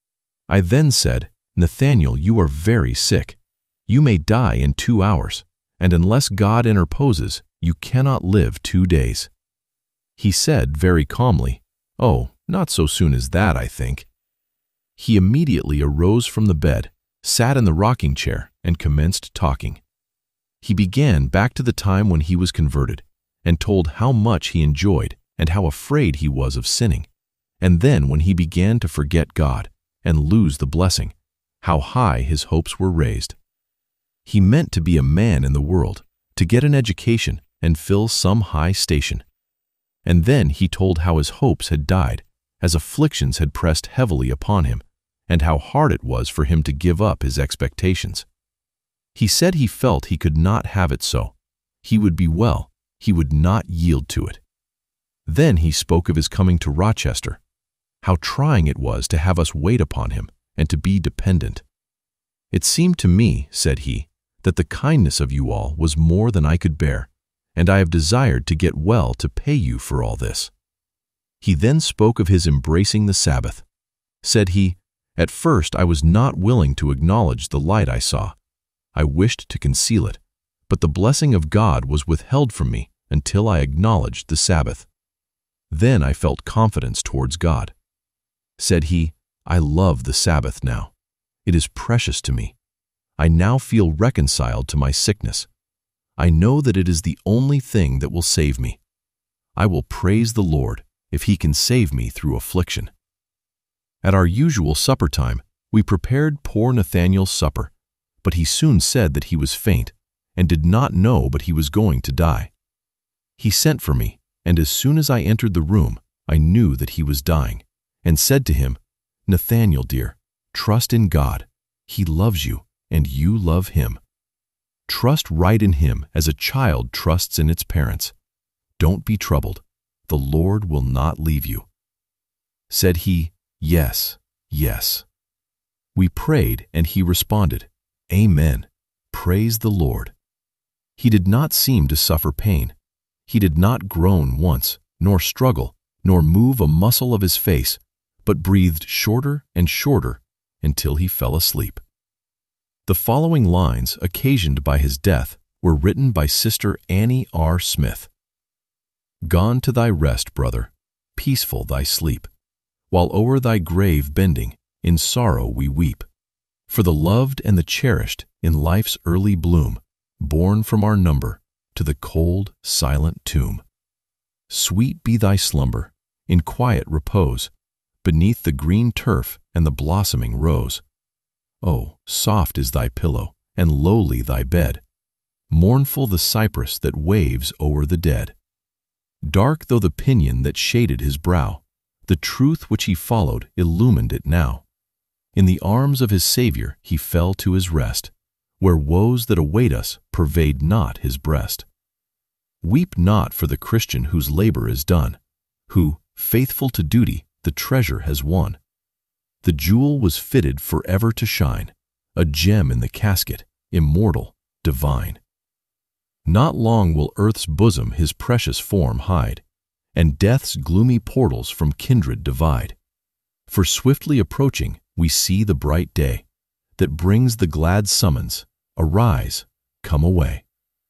I then said, "Nathanael, you are very sick. You may die in two hours, and unless God interposes, you cannot live two days." He said very calmly, "Oh, not so soon as that, I think." He immediately arose from the bed, sat in the rocking chair, and commenced talking. He began back to the time when he was converted, and told how much he enjoyed and how afraid he was of sinning, and then when he began to forget God and lose the blessing, how high his hopes were raised. He meant to be a man in the world, to get an education and fill some high station. And then he told how his hopes had died, as afflictions had pressed heavily upon him, and how hard it was for him to give up his expectations. He said he felt he could not have it so. He would be well, he would not yield to it. Then he spoke of his coming to Rochester, how trying it was to have us wait upon him and to be dependent. "It seemed to me," said he, "that the kindness of you all was more than I could bear, and I have desired to get well to pay you for all this." He then spoke of his embracing the Sabbath. Said he, "At first I was not willing to acknowledge the light I saw. I wished to conceal it, but the blessing of God was withheld from me until I acknowledged the Sabbath. Then I felt confidence towards God." Said he, "I love the Sabbath now. It is precious to me. I now feel reconciled to my sickness. I know that it is the only thing that will save me. I will praise the Lord if he can save me through affliction." At our usual supper time, we prepared poor Nathanael's supper, but he soon said that he was faint and did not know but he was going to die. He sent for me, and as soon as I entered the room, I knew that he was dying, and said to him, "Nathanael, dear, trust in God. He loves you, and you love him. Trust right in him as a child trusts in its parents. Don't be troubled. The Lord will not leave you." Said he, "Yes, yes." We prayed, and he responded, "Amen. Praise the Lord." He did not seem to suffer pain. He did not groan once, nor struggle, nor move a muscle of his face, but breathed shorter and shorter until he fell asleep. The following lines, occasioned by his death, were written by Sister Annie R. Smith. "Gone to thy rest, brother, peaceful thy sleep, while o'er thy grave bending, in sorrow we weep. For the loved and the cherished in life's early bloom, born from our number to the cold, silent tomb. Sweet be thy slumber, in quiet repose, beneath the green turf and the blossoming rose. Oh, soft is thy pillow, and lowly thy bed, mournful the cypress that waves o'er the dead. Dark though the pinion that shaded his brow, the truth which he followed illumined it now. In the arms of his Savior he fell to his rest, where woes that await us pervade not his breast. Weep not for the Christian whose labor is done, who, faithful to duty, the treasure has won. The jewel was fitted forever to shine, a gem in the casket, immortal, divine. Not long will earth's bosom his precious form hide, and death's gloomy portals from kindred divide. For swiftly approaching we see the bright day, that brings the glad summons, arise, come away.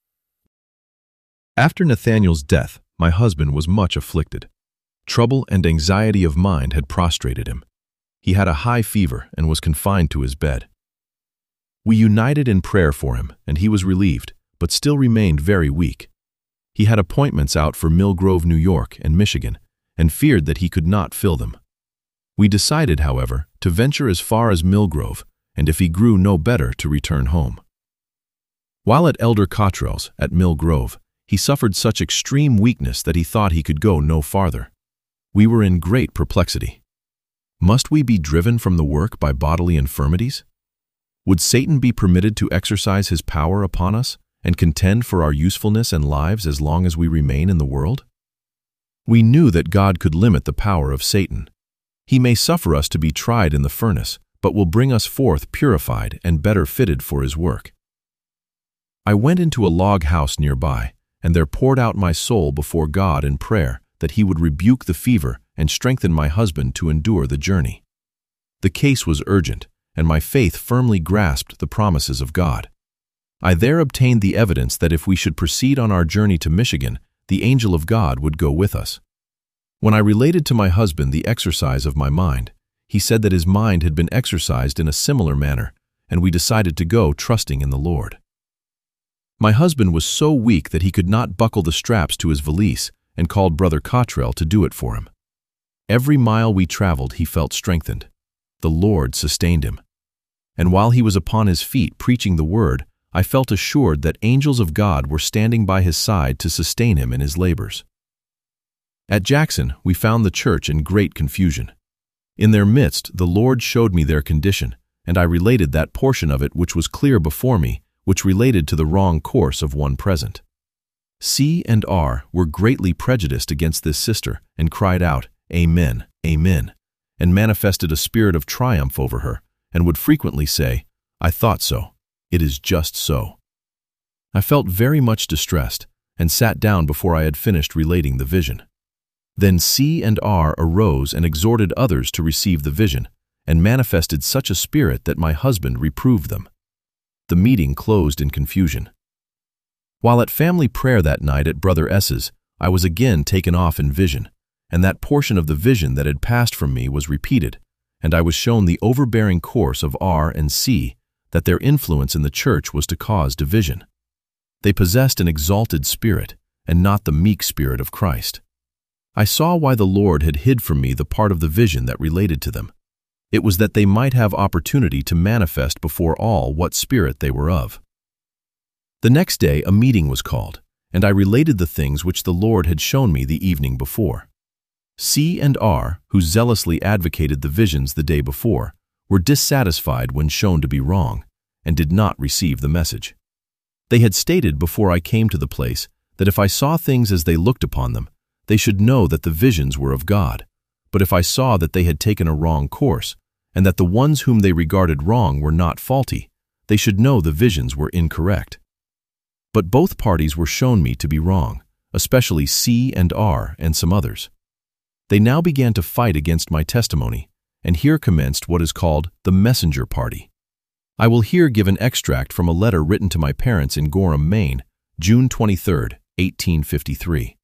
After Nathanael's death, my husband was much afflicted. Trouble and anxiety of mind had prostrated him. He had a high fever and was confined to his bed. We united in prayer for him, and he was relieved, but still remained very weak. He had appointments out for Mill Grove, New York, and Michigan, and feared that he could not fill them. We decided, however, to venture as far as Mill Grove, and if he grew no better, to return home. While at Elder Cottrell's, at Mill Grove, he suffered such extreme weakness that he thought he could go no farther. We were in great perplexity. Must we be driven from the work by bodily infirmities? Would Satan be permitted to exercise his power upon us and contend for our usefulness and lives as long as we remain in the world? We knew that God could limit the power of Satan. He may suffer us to be tried in the furnace, but will bring us forth purified and better fitted for his work. I went into a log house nearby, and there poured out my soul before God in prayer that he would rebuke the fever and strengthen my husband to endure the journey. The case was urgent, and my faith firmly grasped the promises of God. I there obtained the evidence that if we should proceed on our journey to Michigan, the angel of God would go with us. When I related to my husband the exercise of my mind, he said that his mind had been exercised in a similar manner, and we decided to go trusting in the Lord. My husband was so weak that he could not buckle the straps to his valise and called Brother Cottrell to do it for him. Every mile we traveled, he felt strengthened. The Lord sustained him. And while he was upon his feet preaching the word, I felt assured that angels of God were standing by his side to sustain him in his labors. At Jackson, we found the church in great confusion. In their midst, the Lord showed me their condition, and I related that portion of it which was clear before me, which related to the wrong course of one present. C and R were greatly prejudiced against this sister and cried out, "Amen, amen," and manifested a spirit of triumph over her, and would frequently say, "I thought so. It is just so." I felt very much distressed and sat down before I had finished relating the vision. Then C and R arose and exhorted others to receive the vision, and manifested such a spirit that my husband reproved them. The meeting closed in confusion. While at family prayer that night at Brother S's, I was again taken off in vision, and that portion of the vision that had passed from me was repeated, and I was shown the overbearing course of R and C, that their influence in the church was to cause division. They possessed an exalted spirit, and not the meek spirit of Christ. I saw why the Lord had hid from me the part of the vision that related to them. It was that they might have opportunity to manifest before all what spirit they were of. The next day a meeting was called, and I related the things which the Lord had shown me the evening before. C and R, who zealously advocated the visions the day before, were dissatisfied when shown to be wrong, and did not receive the message. They had stated before I came to the place that if I saw things as they looked upon them, they should know that the visions were of God, but if I saw that they had taken a wrong course, and that the ones whom they regarded wrong were not faulty, they should know the visions were incorrect. But both parties were shown me to be wrong, especially C and R and some others. They now began to fight against my testimony, and here commenced what is called the messenger party. I will here give an extract from a letter written to my parents in Gorham, Maine, June twenty-third, eighteen fifty-three.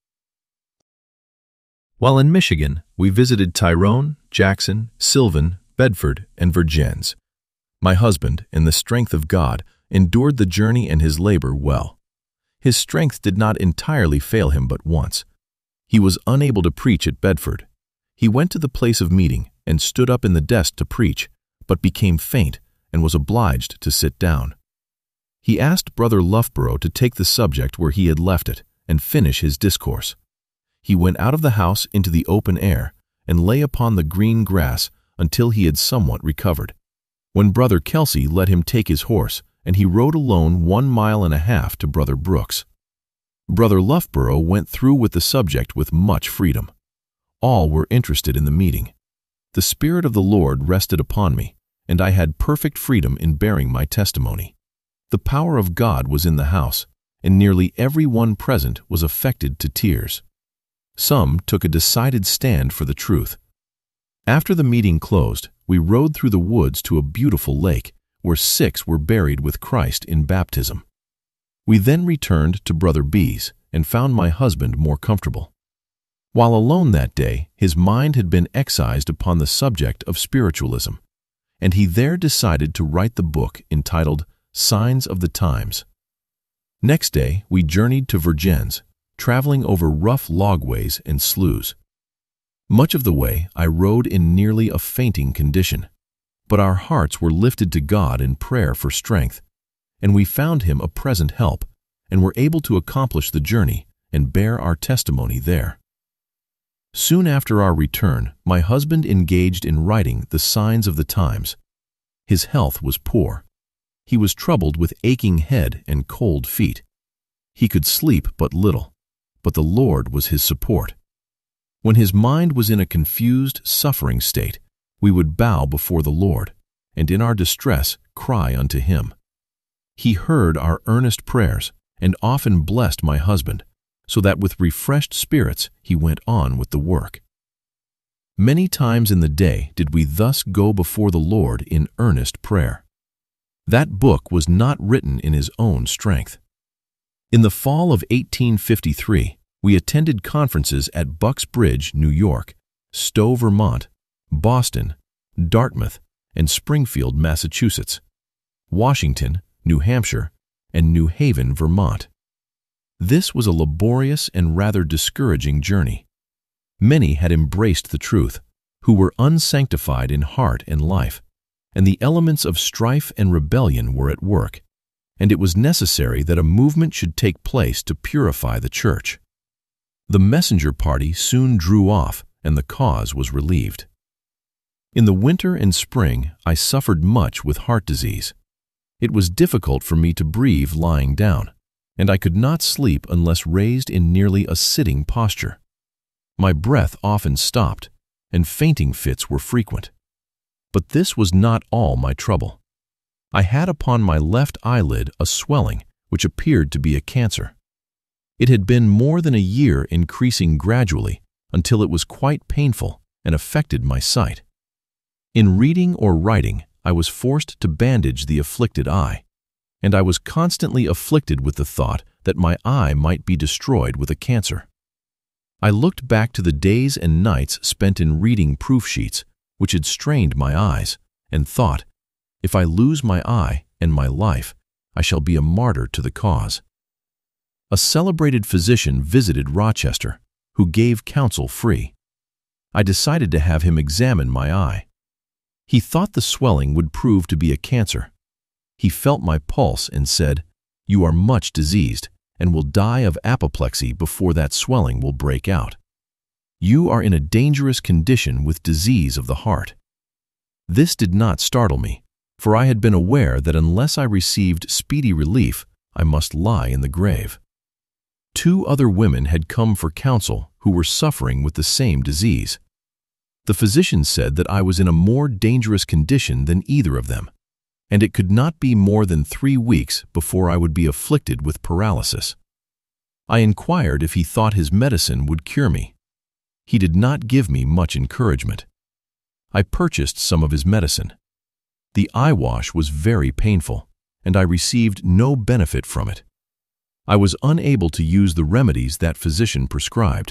While in Michigan, we visited Tyrone, Jackson, Sylvan, Bedford, and Vergennes. My husband, in the strength of God, endured the journey and his labor well. His strength did not entirely fail him but once. He was unable to preach at Bedford. He went to the place of meeting and stood up in the desk to preach, but became faint and was obliged to sit down. He asked Brother Loughborough to take the subject where he had left it and finish his discourse. He went out of the house into the open air and lay upon the green grass until he had somewhat recovered, when Brother Kelsey let him take his horse, and he rode alone one mile and a half to Brother Brooks. Brother Loughborough went through with the subject with much freedom. All were interested in the meeting. The Spirit of the Lord rested upon me, and I had perfect freedom in bearing my testimony. The power of God was in the house, and nearly every one present was affected to tears. Some took a decided stand for the truth. After the meeting closed, we rode through the woods to a beautiful lake, where six were buried with Christ in baptism. We then returned to Brother B's and found my husband more comfortable. While alone that day, his mind had been excised upon the subject of spiritualism, and he there decided to write the book entitled Signs of the Times. Next day, we journeyed to Vergennes, traveling over rough logways and sloughs. Much of the way I rode in nearly a fainting condition, but our hearts were lifted to God in prayer for strength, and we found Him a present help, and were able to accomplish the journey and bear our testimony there. Soon after our return, my husband engaged in writing the Signs of the Times. His health was poor, He was troubled with aching head and cold feet. He could sleep but little, but the Lord was his support. When his mind was in a confused, suffering state, we would bow before the Lord, and in our distress cry unto him. He heard our earnest prayers and often blessed my husband, so that with refreshed spirits he went on with the work. Many times in the day did we thus go before the Lord in earnest prayer. That book was not written in his own strength. In the fall of eighteen fifty-three, we attended conferences at Bucks Bridge, New York, Stowe, Vermont, Boston, Dartmouth, and Springfield, Massachusetts, Washington, New Hampshire, and New Haven, Vermont. This was a laborious and rather discouraging journey. Many had embraced the truth, who were unsanctified in heart and life, and the elements of strife and rebellion were at work, and it was necessary that a movement should take place to purify the church. The messenger party soon drew off, and the cause was relieved. In the winter and spring, I suffered much with heart disease. It was difficult for me to breathe lying down, and I could not sleep unless raised in nearly a sitting posture. My breath often stopped, and fainting fits were frequent. But this was not all my trouble. I had upon my left eyelid a swelling which appeared to be a cancer. It had been more than a year increasing gradually until it was quite painful and affected my sight. In reading or writing, I was forced to bandage the afflicted eye, and I was constantly afflicted with the thought that my eye might be destroyed with a cancer. I looked back to the days and nights spent in reading proof sheets, which had strained my eyes, and thought, if I lose my eye and my life, I shall be a martyr to the cause. A celebrated physician visited Rochester, who gave counsel free. I decided to have him examine my eye. He thought the swelling would prove to be a cancer. He felt my pulse and said, "You are much diseased, and will die of apoplexy before that swelling will break out. You are in a dangerous condition with disease of the heart." This did not startle me, for I had been aware that unless I received speedy relief, I must lie in the grave. Two other women had come for counsel who were suffering with the same disease. The physician said that I was in a more dangerous condition than either of them, and it could not be more than three weeks before I would be afflicted with paralysis. I inquired if he thought his medicine would cure me. He did not give me much encouragement. I purchased some of his medicine. The eye wash was very painful, and I received no benefit from it. I was unable to use the remedies that physician prescribed.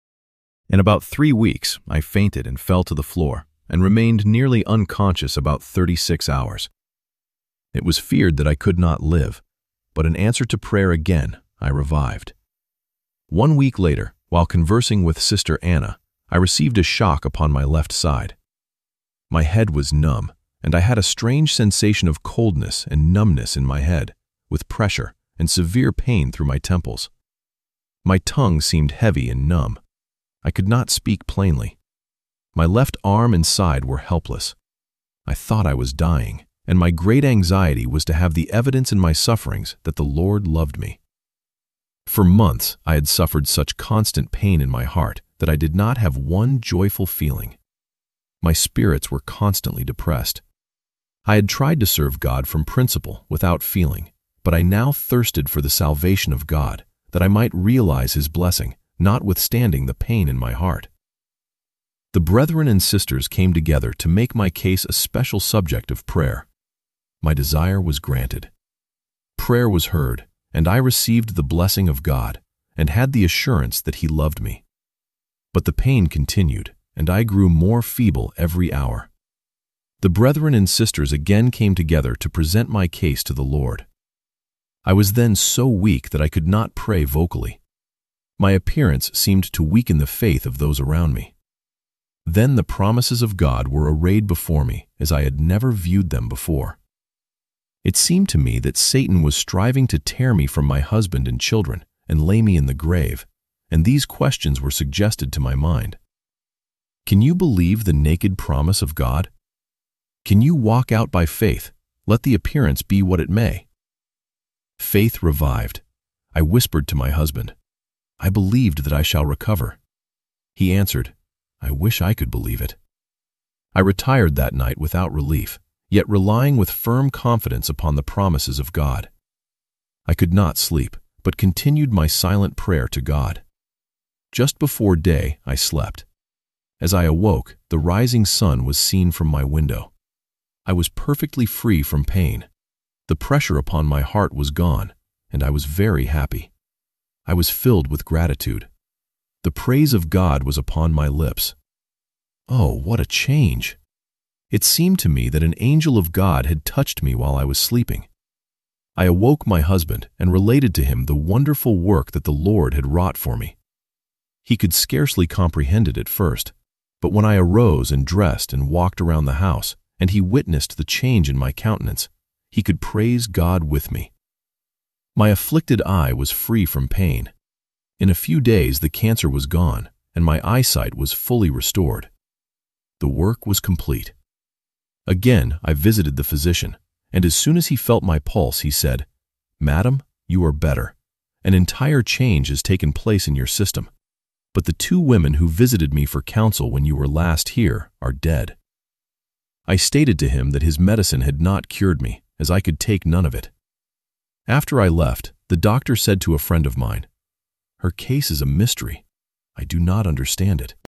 In about three weeks, I fainted and fell to the floor and remained nearly unconscious about thirty-six hours. It was feared that I could not live, but in answer to prayer again, I revived. One week later, while conversing with Sister Anna, I received a shock upon my left side. My head was numb, and I had a strange sensation of coldness and numbness in my head, with pressure and severe pain through my temples. My tongue seemed heavy and numb. I could not speak plainly. My left arm and side were helpless. I thought I was dying, and my great anxiety was to have the evidence in my sufferings that the Lord loved me. For months I had suffered such constant pain in my heart that I did not have one joyful feeling. My spirits were constantly depressed. I had tried to serve God from principle without feeling, but I now thirsted for the salvation of God, that I might realize His blessing, notwithstanding the pain in my heart. The brethren and sisters came together to make my case a special subject of prayer. My desire was granted. Prayer was heard, and I received the blessing of God, and had the assurance that He loved me. But the pain continued, and I grew more feeble every hour. The brethren and sisters again came together to present my case to the Lord. I was then so weak that I could not pray vocally. My appearance seemed to weaken the faith of those around me. Then the promises of God were arrayed before me as I had never viewed them before. It seemed to me that Satan was striving to tear me from my husband and children and lay me in the grave, and these questions were suggested to my mind. Can you believe the naked promise of God? Can you walk out by faith, Let the appearance be what it may. Faith revived. I whispered to my husband, I believed that I shall recover. He answered, I wish I could believe it. I retired that night without relief, yet relying with firm confidence upon the promises of God. I could not sleep, but continued my silent prayer to God. Just before day, I slept. As I awoke, the rising sun was seen from my window. I was perfectly free from pain. The pressure upon my heart was gone, and I was very happy. I was filled with gratitude. The praise of God was upon my lips. Oh, what a change! It seemed to me that an angel of God had touched me while I was sleeping. I awoke my husband and related to him the wonderful work that the Lord had wrought for me. He could scarcely comprehend it at first, but when I arose and dressed and walked around the house, and he witnessed the change in my countenance, he could praise God with me. My afflicted eye was free from pain. In a few days the cancer was gone, and my eyesight was fully restored. The work was complete. Again I visited the physician, and as soon as he felt my pulse, he said, Madam, you are better. An entire change has taken place in your system. But the two women who visited me for counsel when you were last here are dead. I stated to him that his medicine had not cured me, as I could take none of it. After I left, the doctor said to a friend of mine, Her case is a mystery. I do not understand it.